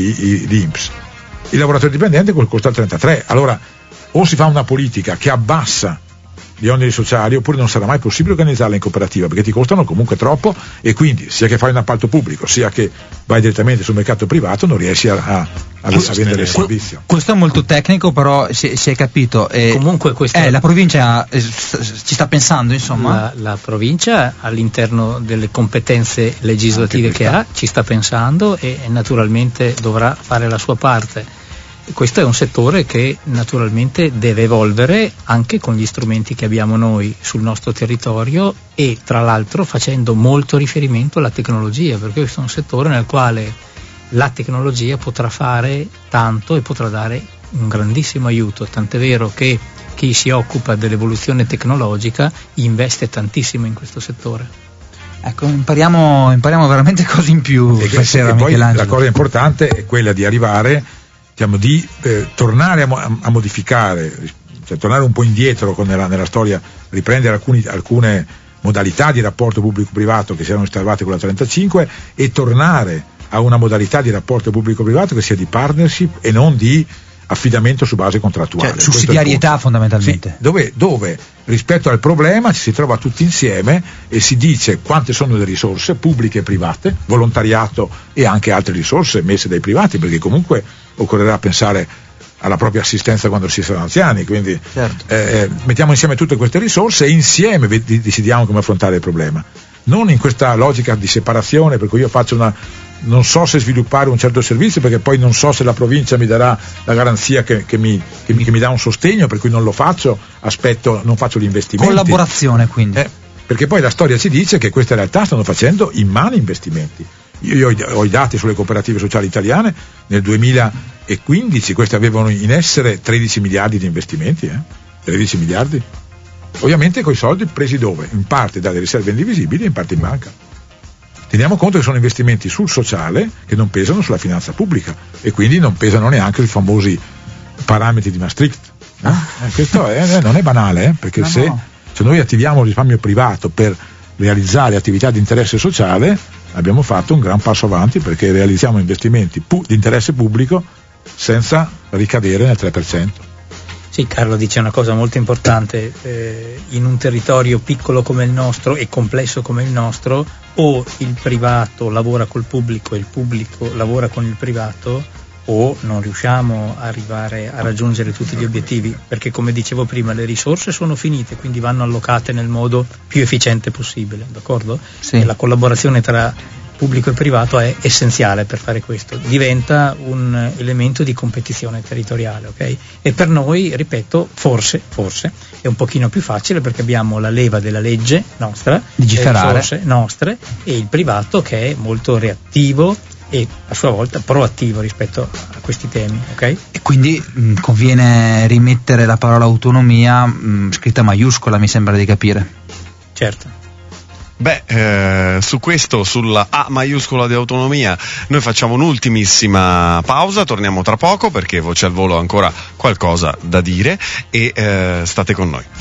di INPS, il lavoratore dipendente costa il 33%. Allora o si fa una politica che abbassa gli oneri sociali, oppure non sarà mai possibile organizzarla in cooperativa, perché ti costano comunque troppo, e quindi sia che fai un appalto pubblico sia che vai direttamente sul mercato privato non riesci a vendere il servizio. Questo è molto tecnico, però si è capito. Comunque la provincia ci sta pensando, insomma. La provincia, all'interno delle competenze legislative che ha, ci sta pensando e naturalmente dovrà fare la sua parte. Questo è un settore che naturalmente deve evolvere anche con gli strumenti che abbiamo noi sul nostro territorio, e tra l'altro facendo molto riferimento alla tecnologia, perché questo è un settore nel quale la tecnologia potrà fare tanto e potrà dare un grandissimo aiuto, tant'è vero che chi si occupa dell'evoluzione tecnologica investe tantissimo in questo settore. Ecco, impariamo veramente cose in più stasera, Michelangelo. La cosa importante è quella di arrivare, di tornare a modificare, cioè tornare un po' indietro nella storia, riprendere alcune modalità di rapporto pubblico-privato che si erano instaurate con la 35 e tornare a una modalità di rapporto pubblico-privato che sia di partnership e non di affidamento su base contrattuale. Cioè, sussidiarietà fondamentalmente. Sì, dove rispetto al problema ci si trova tutti insieme e si dice quante sono le risorse pubbliche e private, volontariato e anche altre risorse messe dai privati, perché comunque occorrerà pensare alla propria assistenza quando si sarà anziani, quindi mettiamo insieme tutte queste risorse e insieme decidiamo come affrontare il problema, non in questa logica di separazione, per cui io non so se sviluppare un certo servizio perché poi non so se la provincia mi darà la garanzia che mi dà un sostegno, per cui non lo faccio, non faccio gli investimenti. Collaborazione, quindi. Perché poi la storia ci dice che queste realtà stanno facendo in mano investimenti. Io ho i dati sulle cooperative sociali italiane, nel 2015 queste avevano in essere 13 miliardi di investimenti, 13 miliardi. Ovviamente coi soldi presi dove? In parte dalle riserve indivisibili e in parte in banca. Teniamo conto che sono investimenti sul sociale che non pesano sulla finanza pubblica e quindi non pesano neanche i famosi parametri di Maastricht. Questo non è banale, perché se noi attiviamo il risparmio privato per realizzare attività di interesse sociale, abbiamo fatto un gran passo avanti, perché realizziamo investimenti di interesse pubblico senza ricadere nel 3%. Sì, Carlo dice una cosa molto importante, in un territorio piccolo come il nostro e complesso come il nostro, o il privato lavora col pubblico e il pubblico lavora con il privato, o non riusciamo a arrivare a raggiungere tutti gli obiettivi, perché come dicevo prima le risorse sono finite, quindi vanno allocate nel modo più efficiente possibile, d'accordo? Sì. E la collaborazione tra pubblico e privato è essenziale per fare questo, diventa un elemento di competizione territoriale, ok? E per noi, ripeto, forse è un pochino più facile perché abbiamo la leva della legge nostra, legiferare, le risorse nostre, e il privato che è molto reattivo e a sua volta proattivo rispetto a questi temi, ok? E quindi conviene rimettere la parola autonomia scritta maiuscola, mi sembra di capire. Certo. Su questo, sulla A maiuscola di autonomia, noi facciamo un'ultimissima pausa, torniamo tra poco perché Voci al Volo ha ancora qualcosa da dire e state con noi.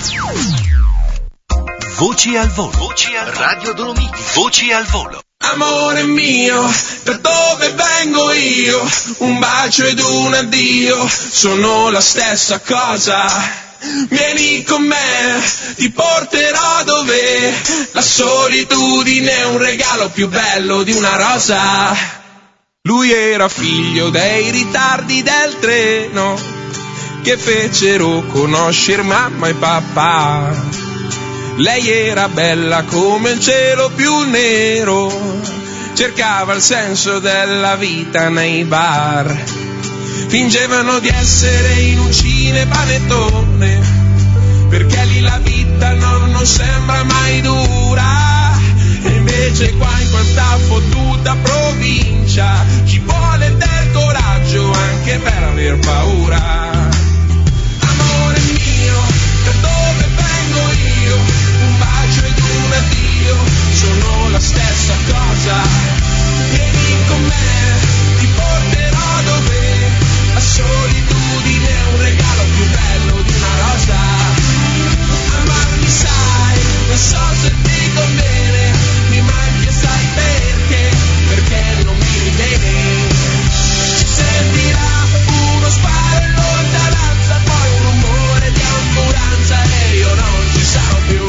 Voci al Volo, Voci al Radio Dolomiti, Voci al Volo. Amore mio, da dove vengo io? Un bacio ed un addio sono la stessa cosa. Vieni con me, ti porterò dove la solitudine è un regalo più bello di una rosa. Lui era figlio dei ritardi del treno che fecero conoscere mamma e papà. Lei era bella come il cielo più nero, cercava il senso della vita nei bar. Fingevano di essere in un cinepanettone, perché lì la vita non sembra mai dura. E invece qua in questa fottuta provincia ci vuole del coraggio anche per aver paura. Amore mio, da dove vengo io, un bacio ed un addio sono la stessa cosa. Vieni con me, ti porterò dove la solitudine è un regalo più bello di una rosa. Amarmi sai, non so se ti conviene, mi manchi e sai perché non mi rivedi. Ci sentirà uno sparo in lontananza, poi un rumore di ambulanza e io non ci sarò più.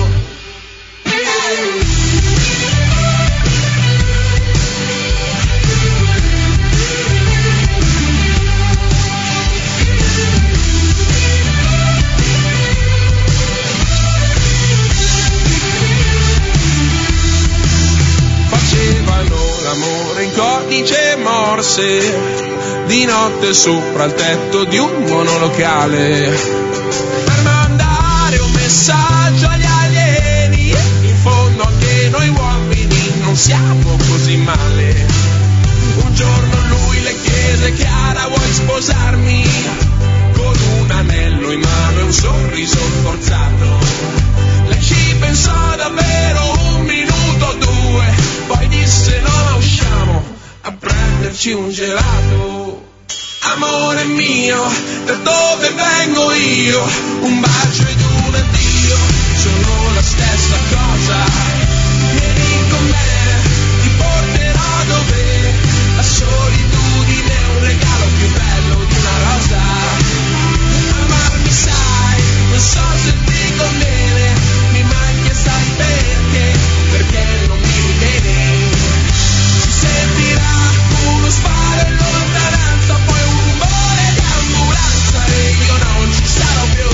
Facevano l'amore in codice morse, di notte sopra il tetto di un monolocale, per mandare un messaggio agli alieni. In fondo anche noi uomini non siamo così male. Un giorno lui le chiese: Chiara, vuoi sposarmi? Con un anello in mano e un sorriso forzato. Lei ci pensò davvero un minuto o due, poi disse: no, usciamo a prenderci un gelato. Amore mio, da dove vengo io, un bacio ed un addio sono la stessa cosa. Vieni con me, ti porterò dove la solitudine è un regalo più bello di una rosa. Amarmi sai, non so se ti conviene, mi manchi e sai perché non mi rivedi. Ci sentirà uno sparo in lontananza, poi un rumore di ambulanza e io non ci sarò più.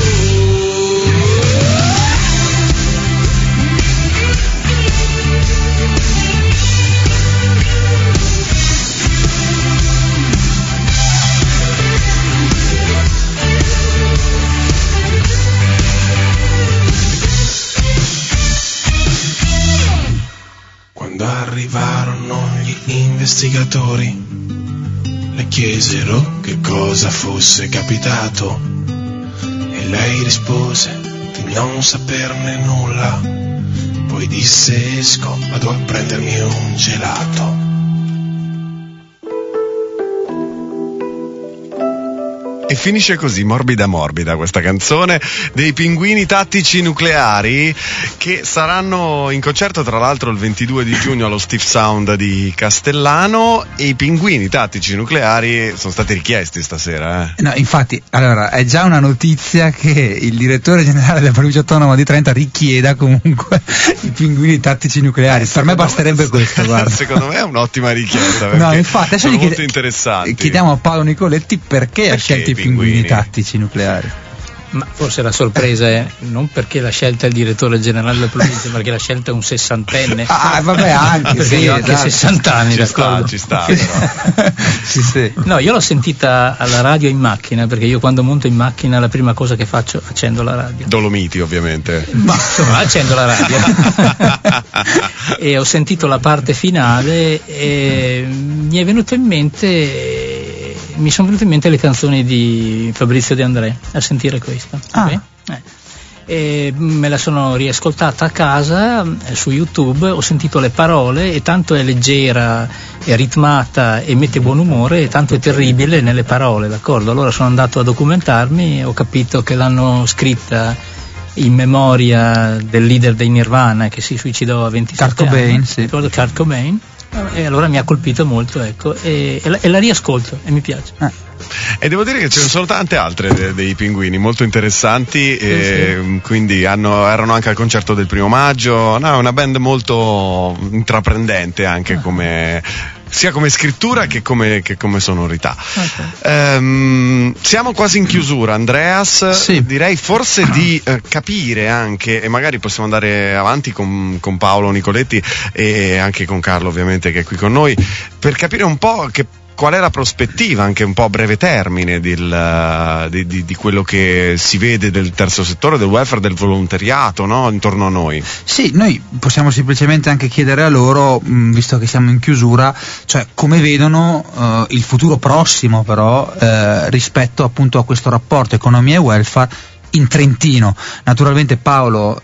Quando arrivarono gli investigatori, le chiesero che cosa fosse capitato e lei rispose di non saperne nulla. Poi disse: esco, vado a prendermi un gelato. E finisce così, morbida morbida, questa canzone dei Pinguini Tattici Nucleari, che saranno in concerto tra l'altro il 22 di giugno allo Steve Sound di Castellano. E i Pinguini Tattici Nucleari sono stati richiesti stasera, No, infatti, allora, è già una notizia che il direttore generale della provincia autonoma di Trento richieda comunque i Pinguini Tattici Nucleari. Per me basterebbe questo, guarda. Secondo me è un'ottima richiesta, perché no, infatti, adesso sono molto interessanti. Chiediamo a Paolo Nicoletti perché ha scelto i Pinguini Tattici Nucleari. Ma forse la sorpresa è non perché l'ha scelta il direttore generale della provincia, ma perché l'ha scelta un sessantenne. Ah, vabbè, anche perché sì, io ho anche 60 anni, d'accordo? Ci sta però. Sì, sì. No, io l'ho sentita alla radio in macchina, perché io quando monto in macchina la prima cosa che faccio, accendo la radio. Dolomiti, ovviamente. Ma insomma, accendo la radio. E ho sentito la parte finale e mi sono venute in mente le canzoni di Fabrizio De André a sentire questa. Okay? E me la sono riascoltata a casa su YouTube, ho sentito le parole e tanto è leggera, è ritmata e mette buon umore, e tanto è terribile nelle parole, d'accordo? Allora sono andato a documentarmi e ho capito che l'hanno scritta in memoria del leader dei Nirvana che si suicidò a 27 Kurt Cobain, anni, sì. ricordo Kurt Cobain. E allora mi ha colpito molto, ecco, e la riascolto e mi piace. E devo dire che ce ne sono tante altre dei Pinguini molto interessanti, e quindi erano anche al concerto del 1 maggio. No, è una band molto intraprendente anche sia come scrittura che come sonorità. Siamo quasi in chiusura, Andreas. Sì. Direi forse di capire anche, e magari possiamo andare avanti con Paolo Nicoletti e anche con Carlo ovviamente che è qui con noi, per capire un po' qual è la prospettiva anche un po' a breve termine di quello che si vede del terzo settore, del welfare, del volontariato, no? Intorno a noi? Sì, noi possiamo semplicemente anche chiedere a loro, visto che siamo in chiusura, cioè come vedono il futuro prossimo però rispetto appunto a questo rapporto economia e welfare in Trentino. Naturalmente Paolo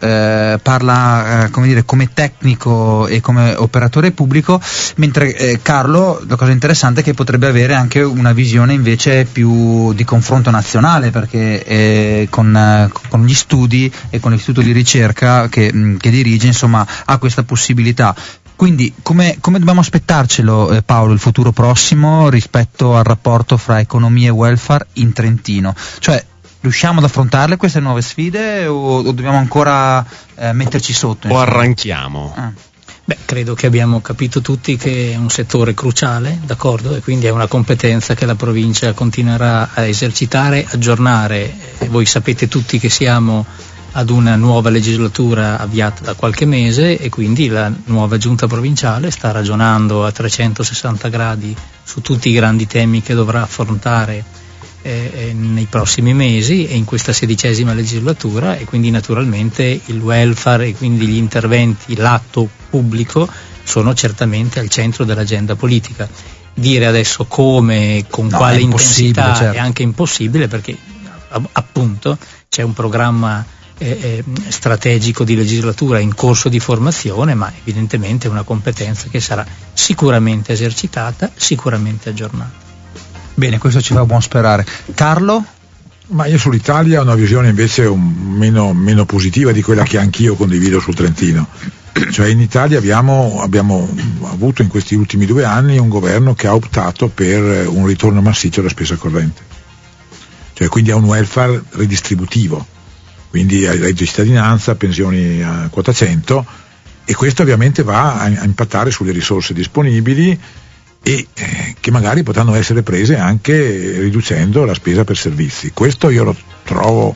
parla come tecnico e come operatore pubblico, mentre Carlo, la cosa interessante è che potrebbe avere anche una visione invece più di confronto nazionale, perché con gli studi e con l'istituto di ricerca che dirige, insomma, ha questa possibilità. Quindi come dobbiamo aspettarcelo, Paolo, il futuro prossimo rispetto al rapporto fra economia e welfare in Trentino? Cioè, riusciamo ad affrontarle queste nuove sfide o dobbiamo ancora metterci sotto? O arranchiamo? Beh, credo che abbiamo capito tutti che è un settore cruciale, d'accordo, e quindi è una competenza che la provincia continuerà a esercitare, aggiornare. Voi sapete tutti che siamo ad una nuova legislatura avviata da qualche mese e quindi la nuova giunta provinciale sta ragionando a 360 gradi su tutti i grandi temi che dovrà affrontare nei prossimi mesi e in questa 16ª legislatura, e quindi naturalmente il welfare e quindi gli interventi, l'atto pubblico sono certamente al centro dell'agenda politica. Dire adesso come, con quale intensità, certo, è anche impossibile, perché appunto c'è un programma strategico di legislatura in corso di formazione, ma evidentemente è una competenza che sarà sicuramente esercitata, sicuramente aggiornata. Bene, questo ci fa buon sperare. Carlo? Ma io sull'Italia ho una visione invece meno positiva di quella che anch'io condivido sul Trentino. Cioè in Italia abbiamo avuto in questi ultimi 2 anni un governo che ha optato per un ritorno massiccio alla spesa corrente, cioè quindi a un welfare ridistributivo, quindi ai reddito di cittadinanza, pensioni a quota 100, e questo ovviamente va a impattare sulle risorse disponibili e che magari potranno essere prese anche riducendo la spesa per servizi. Questo io lo trovo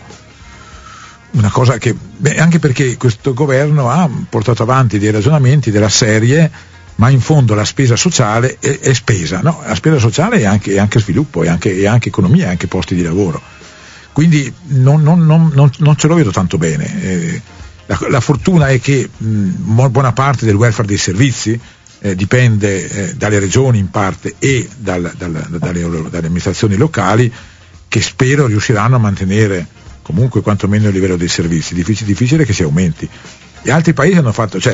una cosa che, anche perché questo governo ha portato avanti dei ragionamenti della serie, ma in fondo la spesa sociale è spesa, no? La spesa sociale è anche sviluppo, è anche economia, è anche posti di lavoro. Quindi non ce lo vedo tanto bene. La fortuna è che buona parte del welfare dei servizi dipende dalle regioni in parte e dalle amministrazioni locali, che spero riusciranno a mantenere comunque quantomeno il livello dei servizi. Difficile che si aumenti. Gli altri paesi hanno fatto, per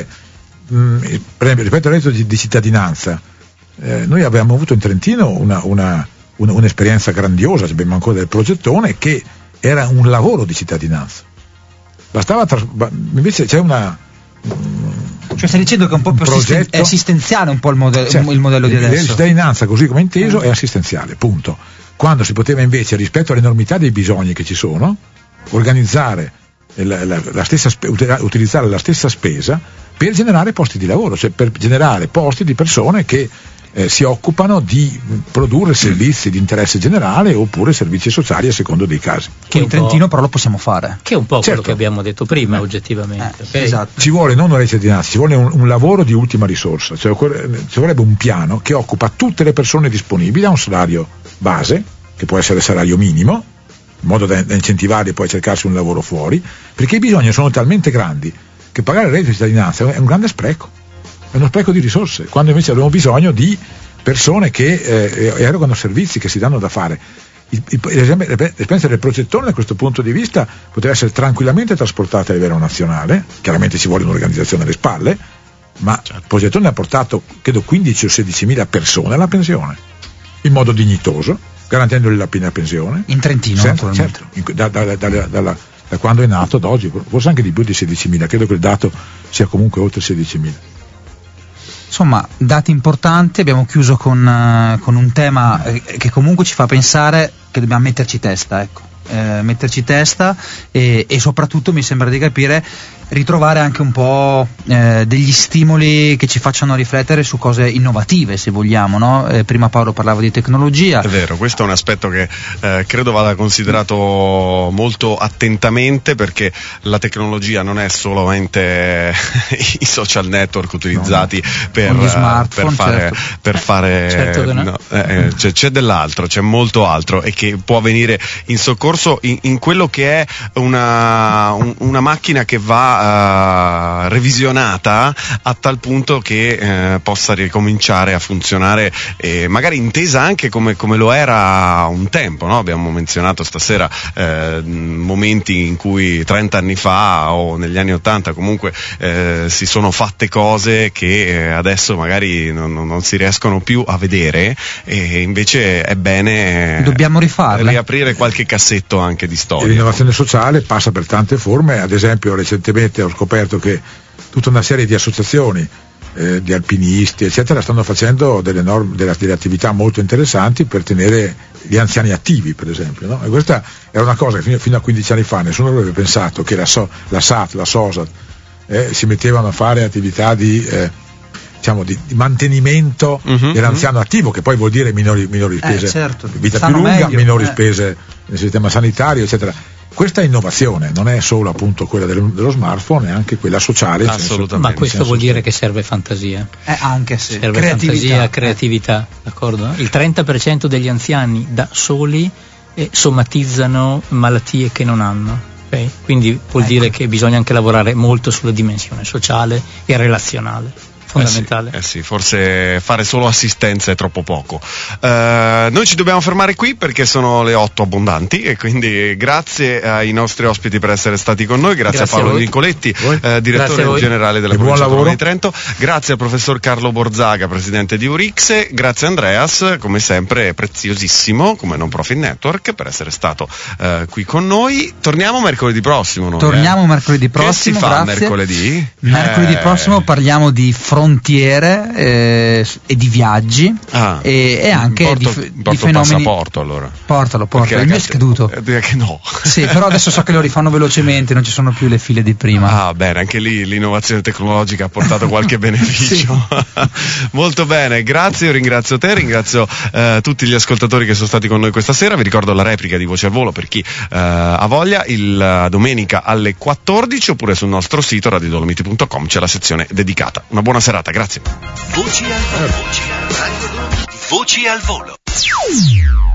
esempio rispetto al reddito di cittadinanza, noi abbiamo avuto in Trentino un'esperienza grandiosa, abbiamo ancora del progettone, che era un lavoro di cittadinanza. Invece c'è cioè stai dicendo che è un po' più è assistenziale un po' il modello di adesso. La cittadinanza, così come inteso, è assistenziale, punto. Quando si poteva invece, rispetto all'enormità dei bisogni che ci sono, organizzare utilizzare la stessa spesa per generare posti di lavoro, cioè per generare posti di persone che si occupano di produrre servizi di interesse generale oppure servizi sociali a secondo dei casi. Che in Trentino però lo possiamo fare. Che è un po' quello che abbiamo detto prima, oggettivamente. Okay? Esatto. Ci vuole non una cittadinanza, ci vuole un lavoro di ultima risorsa, cioè ci vorrebbe un piano che occupa tutte le persone disponibili a un salario base, che può essere salario minimo, in modo da incentivarli poi a cercarsi un lavoro fuori, perché i bisogni sono talmente grandi che pagare il reddito di cittadinanza è un grande spreco. È uno spreco di risorse, quando invece abbiamo bisogno di persone che erogano servizi, che si danno da fare. L'esperienza del progettone da questo punto di vista poteva essere tranquillamente trasportata a livello nazionale, chiaramente ci vuole un'organizzazione alle spalle, ma il progettone ha portato credo 15 o 16.000 persone alla pensione, in modo dignitoso, garantendogli la piena pensione. In Trentino, naturalmente. Certo, da quando è nato ad oggi, forse anche di più di 16.000, credo che il dato sia comunque oltre 16.000. Insomma, dati importanti. Abbiamo chiuso con un tema che comunque ci fa pensare che dobbiamo metterci testa, ecco. metterci testa e soprattutto mi sembra di capire ritrovare anche un po' degli stimoli che ci facciano riflettere su cose innovative, se vogliamo, no? Prima Paolo parlava di tecnologia. È vero, questo è un aspetto che credo vada considerato molto attentamente, perché la tecnologia non è solamente i social network utilizzati per fare, certo. per fare Certo che no. C'è dell'altro, c'è molto altro, e che può venire in soccorso in quello che è una macchina che va revisionata a tal punto che possa ricominciare a funzionare, magari intesa anche come lo era un tempo, no? Abbiamo menzionato stasera momenti in cui 30 anni fa o negli anni 80 comunque si sono fatte cose che adesso magari non si riescono più a vedere, e invece è bene dobbiamo rifarle, riaprire qualche cassetto anche di storia. E l'innovazione sociale passa per tante forme. Ad esempio, recentemente ho scoperto che tutta una serie di associazioni di alpinisti eccetera stanno facendo delle attività molto interessanti per tenere gli anziani attivi, per esempio, no? E questa era una cosa che fino a 15 anni fa nessuno avrebbe pensato, che la SAT, la SOSAT si mettevano a fare attività di mantenimento dell'anziano attivo, che poi vuol dire minori spese, certo. vita più Stanno lunga, meglio, minori spese nel sistema sanitario eccetera. Questa innovazione non è solo appunto quella dello smartphone, è anche quella sociale. Assolutamente. Ma questo vuol dire che serve fantasia. Anche se Serve fantasia, creatività, d'accordo? Il 30% degli anziani da soli somatizzano malattie che non hanno. Okay? Quindi vuol dire che bisogna anche lavorare molto sulla dimensione sociale e relazionale. Fondamentale. Sì, forse fare solo assistenza è troppo poco. Noi ci dobbiamo fermare qui perché sono le 8 abbondanti, e quindi grazie ai nostri ospiti per essere stati con noi, grazie a Paolo Nicoletti, direttore generale della Provincia Autonoma di Trento, grazie al professor Carlo Borzaga, presidente di Eurixe, grazie a Andreas, come sempre preziosissimo, come Non Profit Network, per essere stato qui con noi. Torniamo mercoledì prossimo. Mercoledì prossimo. Che si fa grazie. mercoledì? Mercoledì prossimo parliamo di frontiere e di viaggi e anche di fenomeni. Passaporto, allora. Portalo, il mio è scaduto. Che no. Sì, però adesso so che lo rifanno velocemente, non ci sono più le file di prima. Bene, anche lì l'innovazione tecnologica ha portato qualche beneficio. Molto bene, grazie, io ringrazio te, ringrazio tutti gli ascoltatori che sono stati con noi questa sera. Vi ricordo la replica di Voce al Volo per chi ha voglia, il domenica alle 14, oppure sul nostro sito radiodolomiti.com c'è la sezione dedicata. Una buona serata, grazie. Voci al volo. Voci al volo.